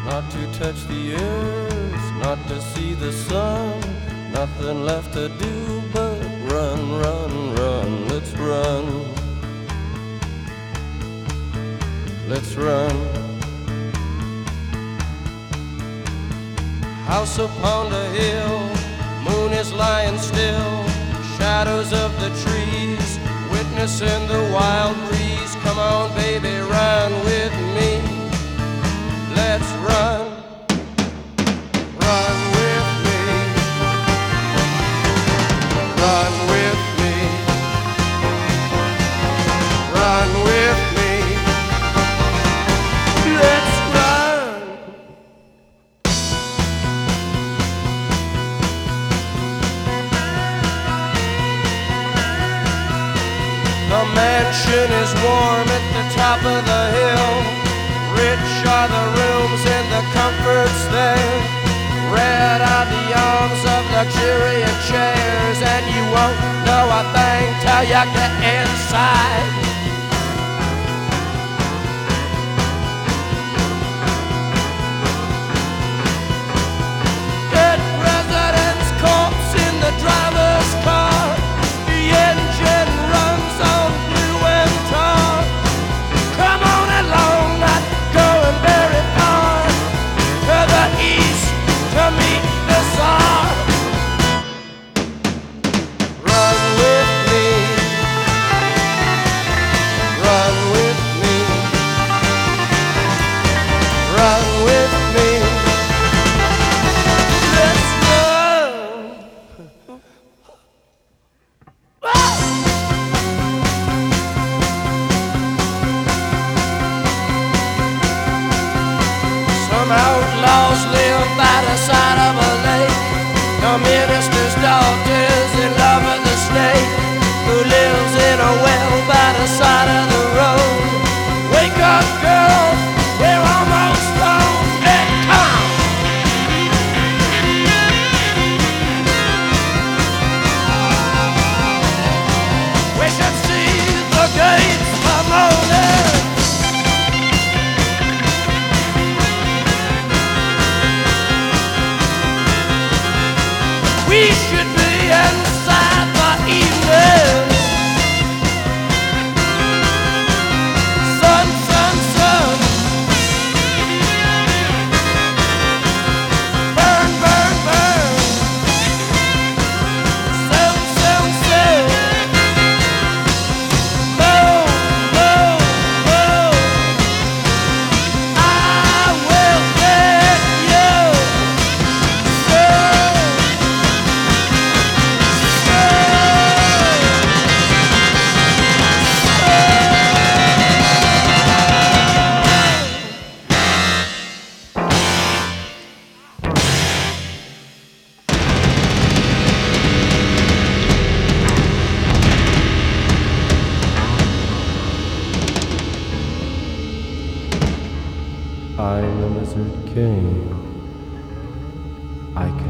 not to touch the earth, not to see the sun. Nothing left to do but run, run, run. Let's run. Let's run. House upon the hill, moon is lying still. Shadows of the trees, witnessing the wild breeze. Come on, baby, run with me. Let's run. Run with me. Run with me. Run with me. Let's run. The mansion is warm at the top of the hill. Rich are the rooms and the comforts there. Red are the arms of luxuriant chairs. And you won't know a thing till you get inside. Dead president's corpse in the driver's car. The engine runs on blue and tar. Come on along, not going very far. To the east to meet the Tsar. Run with me. Run with me. Run with me. Let's run. Some outlaws live by the side of a lake. The minister's daughter's in love with the snake, who lives in a well by the side of the road. Wake up, girl, we're almost home. Hey, come! We should see the gates of morning. We should be inside the evening. Sun, sun, sun. Burn, burn, burn. Sun, sun, sun. Blow, blow, blow. I will get you. I'm a lizard king. I can